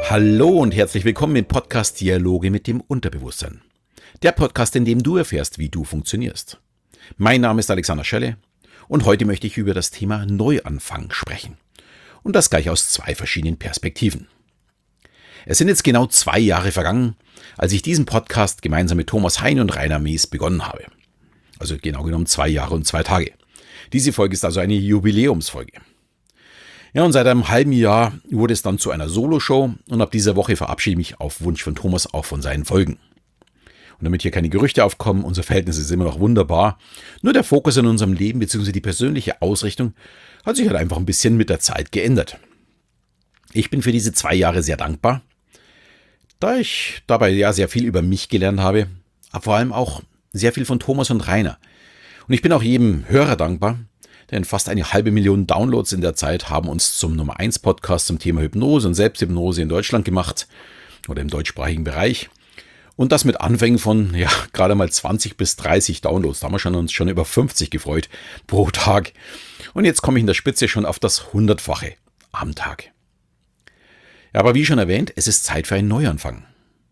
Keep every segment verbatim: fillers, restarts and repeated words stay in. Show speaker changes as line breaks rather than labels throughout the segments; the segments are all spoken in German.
Hallo und herzlich willkommen im Podcast Dialoge mit dem Unterbewusstsein. Der Podcast, in dem du erfährst, wie du funktionierst. Mein Name ist Alexander Schelle und heute möchte ich über das Thema Neuanfang sprechen. Und das gleich aus zwei verschiedenen Perspektiven. Es sind jetzt genau zwei Jahre vergangen, als ich diesen Podcast gemeinsam mit Thomas Hein und Rainer Mees begonnen habe. Also genau genommen zwei Jahre und zwei Tage. Diese Folge ist also eine Jubiläumsfolge. Ja, und seit einem halben Jahr wurde es dann zu einer Soloshow und ab dieser Woche verabschiede ich mich auf Wunsch von Thomas auch von seinen Folgen. Und damit hier keine Gerüchte aufkommen, unser Verhältnis ist immer noch wunderbar. Nur der Fokus in unserem Leben bzw. die persönliche Ausrichtung hat sich halt einfach ein bisschen mit der Zeit geändert. Ich bin für diese zwei Jahre sehr dankbar, da ich dabei ja sehr viel über mich gelernt habe, aber vor allem auch sehr viel von Thomas und Rainer. Und ich bin auch jedem Hörer dankbar, denn fast eine halbe Million Downloads in der Zeit haben uns zum Nummer eins Podcast zum Thema Hypnose und Selbsthypnose in Deutschland gemacht oder im deutschsprachigen Bereich. Und das mit Anfängen von ja gerade mal zwanzig bis dreißig Downloads. Da haben wir schon uns schon über fünfzig gefreut pro Tag. Und jetzt komme ich in der Spitze schon auf das Hundertfache am Tag. Ja, aber wie schon erwähnt, es ist Zeit für einen Neuanfang.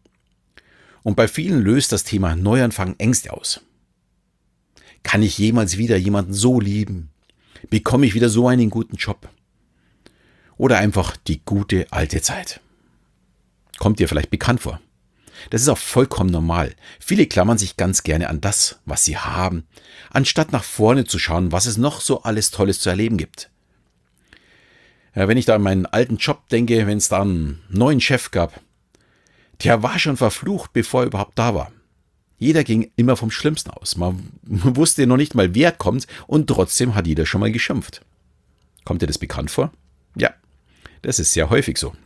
Und bei vielen löst das Thema Neuanfang Ängste aus. Kann ich jemals wieder jemanden so lieben? Bekomme ich wieder so einen guten Job? Oder einfach die gute alte Zeit? Kommt dir vielleicht bekannt vor? Das ist auch vollkommen normal. Viele klammern sich ganz gerne an das, was sie haben, anstatt nach vorne zu schauen, was es noch so alles Tolles zu erleben gibt. Ja, wenn ich da an meinen alten Job denke, wenn es da einen neuen Chef gab, der war schon verflucht, bevor er überhaupt da war. Jeder ging immer vom Schlimmsten aus. Man wusste noch nicht mal, wer kommt und trotzdem hat jeder schon mal geschimpft. Kommt dir das bekannt vor? Ja, das ist sehr häufig so.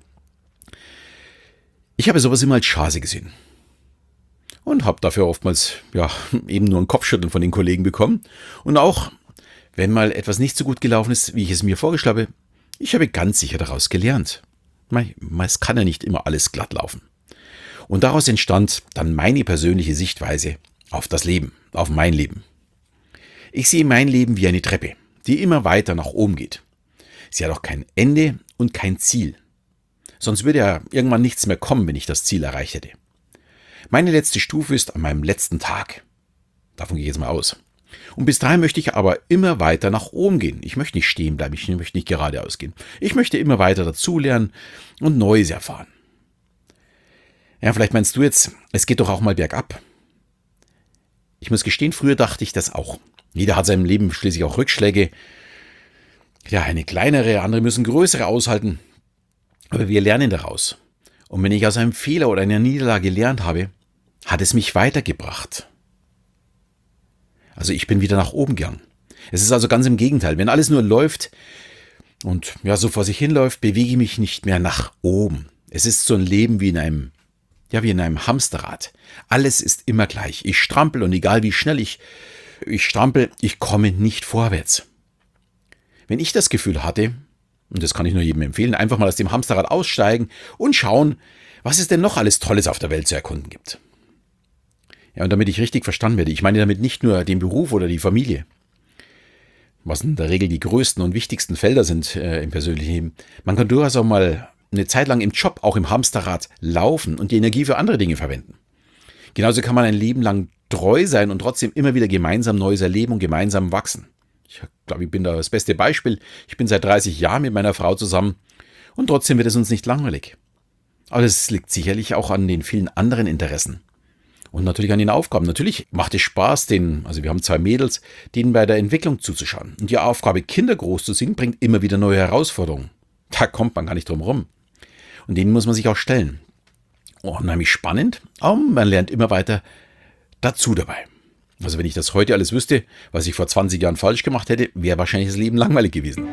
Ich habe sowas immer als Chance gesehen und habe dafür oftmals ja eben nur ein Kopfschütteln von den Kollegen bekommen. Und auch, wenn mal etwas nicht so gut gelaufen ist, wie ich es mir vorgeschlagen habe, ich habe ganz sicher daraus gelernt. Es kann ja nicht immer alles glatt laufen. Und daraus entstand dann meine persönliche Sichtweise auf das Leben, auf mein Leben. Ich sehe mein Leben wie eine Treppe, die immer weiter nach oben geht. Sie hat auch kein Ende und kein Ziel. Sonst würde ja irgendwann nichts mehr kommen, wenn ich das Ziel erreicht hätte. Meine letzte Stufe ist an meinem letzten Tag. Davon gehe ich jetzt mal aus. Und bis dahin möchte ich aber immer weiter nach oben gehen. Ich möchte nicht stehen bleiben, ich möchte nicht geradeaus gehen. Ich möchte immer weiter dazulernen und Neues erfahren. Ja, vielleicht meinst du jetzt, es geht doch auch mal bergab. Ich muss gestehen, früher dachte ich das auch. Jeder hat in seinem Leben schließlich auch Rückschläge. Ja, eine kleinere, andere müssen größere aushalten. Aber wir lernen daraus. Und wenn ich aus einem Fehler oder einer Niederlage gelernt habe, hat es mich weitergebracht. Also ich bin wieder nach oben gegangen. Es ist also ganz im Gegenteil. Wenn alles nur läuft und ja so vor sich hinläuft, bewege ich mich nicht mehr nach oben. Es ist so ein Leben wie in einem Ja, wie in einem Hamsterrad. Alles ist immer gleich. Ich strampel und egal wie schnell ich, ich strampel, ich komme nicht vorwärts. Wenn ich das Gefühl hatte, und das kann ich nur jedem empfehlen, einfach mal aus dem Hamsterrad aussteigen und schauen, was es denn noch alles Tolles auf der Welt zu erkunden gibt. Ja, und damit ich richtig verstanden werde, ich meine damit nicht nur den Beruf oder die Familie, was in der Regel die größten und wichtigsten Felder sind äh, im persönlichen Leben. Man kann durchaus auch mal eine Zeit lang im Job, auch im Hamsterrad, laufen und die Energie für andere Dinge verwenden. Genauso kann man ein Leben lang treu sein und trotzdem immer wieder gemeinsam Neues erleben und gemeinsam wachsen. Ich glaube, ich bin da das beste Beispiel. Ich bin seit dreißig Jahren mit meiner Frau zusammen und trotzdem wird es uns nicht langweilig. Aber das liegt sicherlich auch an den vielen anderen Interessen und natürlich an den Aufgaben. Natürlich macht es Spaß, denen, also wir haben zwei Mädels, denen bei der Entwicklung zuzuschauen. Und die Aufgabe, Kinder großzuziehen, bringt immer wieder neue Herausforderungen. Da kommt man gar nicht drum rum. Und denen muss man sich auch stellen. Oh, unheimlich spannend, aber man lernt immer weiter dazu dabei. Also wenn ich das heute alles wüsste, was ich vor zwanzig Jahren falsch gemacht hätte, wäre wahrscheinlich das Leben langweilig gewesen.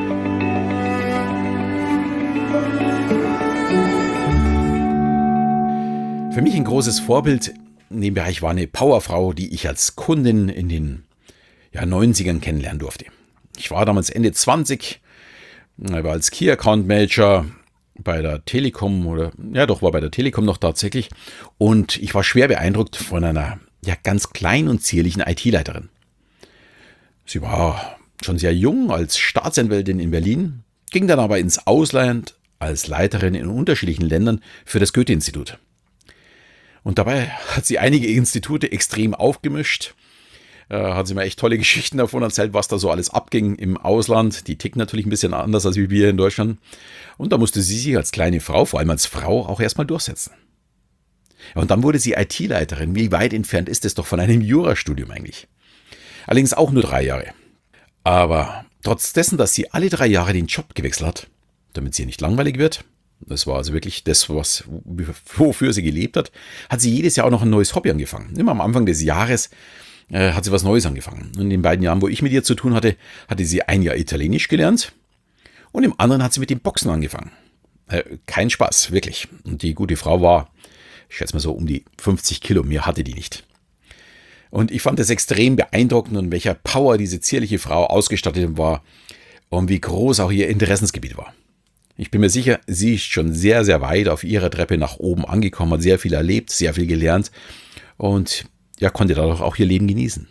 Für mich ein großes Vorbild in dem Bereich war eine Powerfrau, die ich als Kundin in den ja, neunzigern kennenlernen durfte. Ich war damals Ende zwanzig, war als Key Account Manager bei der Telekom oder ja doch war bei der Telekom noch tatsächlich und ich war schwer beeindruckt von einer ja ganz kleinen und zierlichen I T-Leiterin. Sie war schon sehr jung als Staatsanwältin in Berlin, ging dann aber ins Ausland als Leiterin in unterschiedlichen Ländern für das Goethe-Institut. Und dabei hat sie einige Institute extrem aufgemischt. Äh, hat sie mir echt tolle Geschichten davon erzählt, was da so alles abging im Ausland. Die ticken natürlich ein bisschen anders als wir in Deutschland. Und da musste sie sich als kleine Frau, vor allem als Frau, auch erstmal durchsetzen. Und dann wurde sie I T-Leiterin. Wie weit entfernt ist es doch von einem Jurastudium eigentlich? Allerdings auch nur drei Jahre. Aber trotz dessen, dass sie alle drei Jahre den Job gewechselt hat, damit sie nicht langweilig wird, das war also wirklich das, was, wofür sie gelebt hat, hat sie jedes Jahr auch noch ein neues Hobby angefangen. Immer am Anfang des Jahres äh, hat sie was Neues angefangen. Und in den beiden Jahren, wo ich mit ihr zu tun hatte, hatte sie ein Jahr Italienisch gelernt und im anderen hat sie mit dem Boxen angefangen. Äh, kein Spaß, wirklich. Und die gute Frau war, ich schätze mal so um die fünfzig Kilo, mehr hatte die nicht. Und ich fand es extrem beeindruckend, und welcher Power diese zierliche Frau ausgestattet war und wie groß auch ihr Interessensgebiet war. Ich bin mir sicher, sie ist schon sehr, sehr weit auf ihrer Treppe nach oben angekommen, hat sehr viel erlebt, sehr viel gelernt und ja, konnte dadurch auch ihr Leben genießen.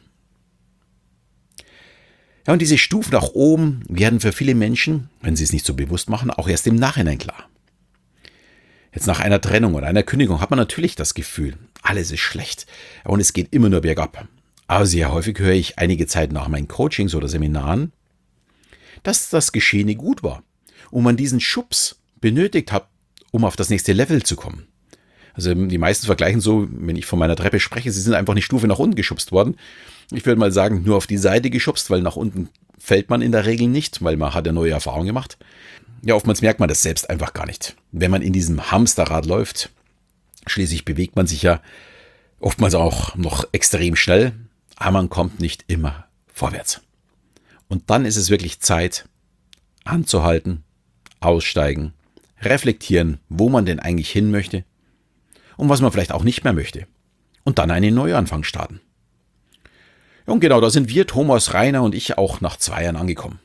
Ja, und diese Stufen nach oben werden für viele Menschen, wenn sie es nicht so bewusst machen, auch erst im Nachhinein klar. Jetzt nach einer Trennung oder einer Kündigung hat man natürlich das Gefühl, alles ist schlecht und es geht immer nur bergab. Aber sehr häufig höre ich einige Zeit nach meinen Coachings oder Seminaren, dass das Geschehene gut war und man diesen Schubs benötigt hat, um auf das nächste Level zu kommen. Also die meisten vergleichen so, wenn ich von meiner Treppe spreche, sie sind einfach eine Stufe nach unten geschubst worden. Ich würde mal sagen, nur auf die Seite geschubst, weil nach unten fällt man in der Regel nicht, weil man hat ja neue Erfahrungen gemacht. Ja, oftmals merkt man das selbst einfach gar nicht. Wenn man in diesem Hamsterrad läuft, schließlich bewegt man sich ja oftmals auch noch extrem schnell, aber man kommt nicht immer vorwärts. Und dann ist es wirklich Zeit, anzuhalten, aussteigen, reflektieren, wo man denn eigentlich hin möchte und was man vielleicht auch nicht mehr möchte. Und dann einen Neuanfang starten. Und genau, da sind wir, Thomas Rainer und ich, auch nach zwei Jahren angekommen.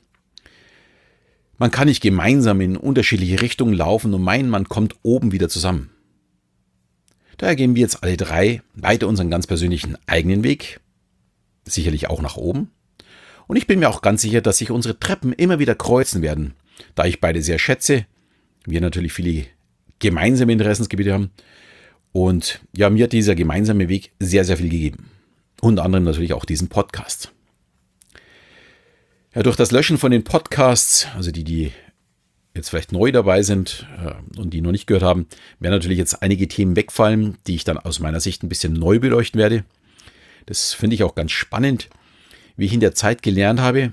Man kann nicht gemeinsam in unterschiedliche Richtungen laufen und meinen, man kommt oben wieder zusammen. Daher gehen wir jetzt alle drei weiter unseren ganz persönlichen eigenen Weg, sicherlich auch nach oben. Und ich bin mir auch ganz sicher, dass sich unsere Treppen immer wieder kreuzen werden, da ich beide sehr schätze, wir natürlich viele gemeinsame Interessensgebiete haben und ja, mir hat dieser gemeinsame Weg sehr, sehr viel gegeben. Unter anderem natürlich auch diesen Podcast. Ja, durch das Löschen von den Podcasts, also die, die jetzt vielleicht neu dabei sind äh, und die noch nicht gehört haben, werden natürlich jetzt einige Themen wegfallen, die ich dann aus meiner Sicht ein bisschen neu beleuchten werde. Das finde ich auch ganz spannend, wie ich in der Zeit gelernt habe,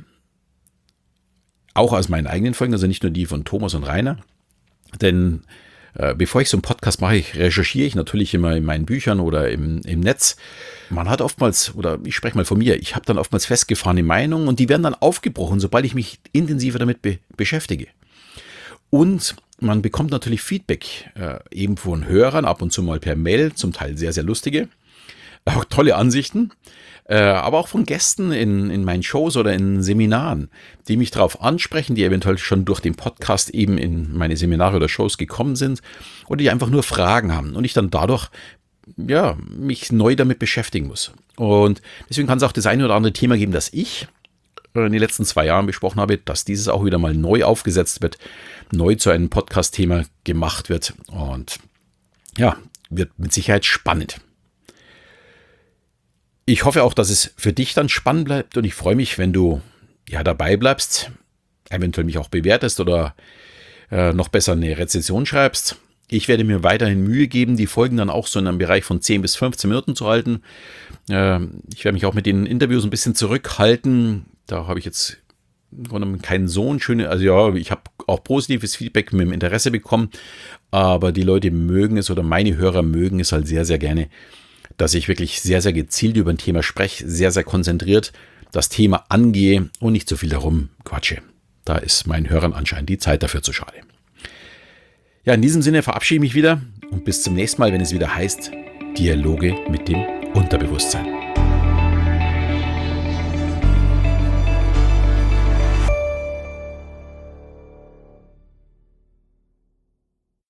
auch aus meinen eigenen Folgen, also nicht nur die von Thomas und Rainer, denn äh, bevor ich so einen Podcast mache, ich recherchiere ich natürlich immer in meinen Büchern oder im, im Netz. Man hat oftmals, oder ich spreche mal von mir, ich habe dann oftmals festgefahrene Meinungen und die werden dann aufgebrochen, sobald ich mich intensiver damit be- beschäftige. Und man bekommt natürlich Feedback, äh, eben von Hörern, ab und zu mal per Mail, zum Teil sehr, sehr lustige, auch tolle Ansichten, äh, aber auch von Gästen in, in meinen Shows oder in Seminaren, die mich darauf ansprechen, die eventuell schon durch den Podcast eben in meine Seminare oder Shows gekommen sind oder die einfach nur Fragen haben und ich dann dadurch ja, mich neu damit beschäftigen muss. Und deswegen kann es auch das eine oder andere Thema geben, das ich in den letzten zwei Jahren besprochen habe, dass dieses auch wieder mal neu aufgesetzt wird, neu zu einem Podcast-Thema gemacht wird und ja, wird mit Sicherheit spannend. Ich hoffe auch, dass es für dich dann spannend bleibt und ich freue mich, wenn du ja dabei bleibst, eventuell mich auch bewertest oder äh, noch besser eine Rezension schreibst. Ich werde mir weiterhin Mühe geben, die Folgen dann auch so in einem Bereich von zehn bis fünfzehn Minuten zu halten. Äh, ich werde mich auch mit den Interviews ein bisschen zurückhalten. Da habe ich jetzt im Grunde keinen so einen schönen, also ja, ich habe auch positives Feedback mit dem Interesse bekommen, aber die Leute mögen es oder meine Hörer mögen es halt sehr, sehr gerne, dass ich wirklich sehr, sehr gezielt über ein Thema spreche, sehr, sehr konzentriert das Thema angehe und nicht so viel darum quatsche. Da ist meinen Hörern anscheinend die Zeit dafür zu schade. Ja, in diesem Sinne verabschiede ich mich wieder und bis zum nächsten Mal, wenn es wieder heißt Dialoge mit dem Unterbewusstsein.